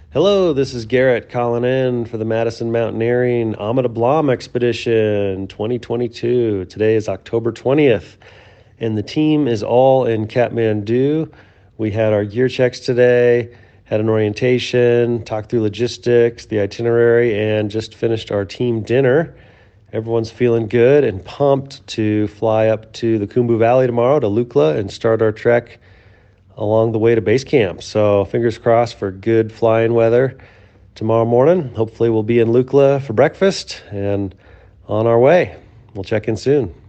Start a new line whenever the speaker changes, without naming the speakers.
Hello, this is Garrett calling in for the Madison Mountaineering Amida Blom Expedition 2022. Today is October 20th, and the team is all in Kathmandu. We had our gear checks today, had an orientation, talked through logistics, the itinerary, and just finished our team dinner. Everyone's feeling good and pumped to fly up to the Khumbu Valley tomorrow to Lukla and start our trek along the way to base camp. So fingers crossed for good flying weather tomorrow morning. Hopefully we'll be in Lukla for breakfast and on our way. We'll check in soon.